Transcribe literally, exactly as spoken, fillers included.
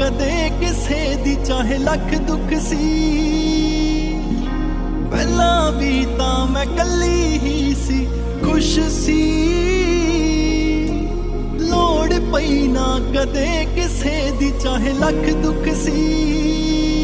कदे किसे दी चाहे लख दुख सी। पहला भी तां मैं कल्ली ही सी खुश सी, लोड़ पई ना कदे किसे दी चाहे लख दुख सी।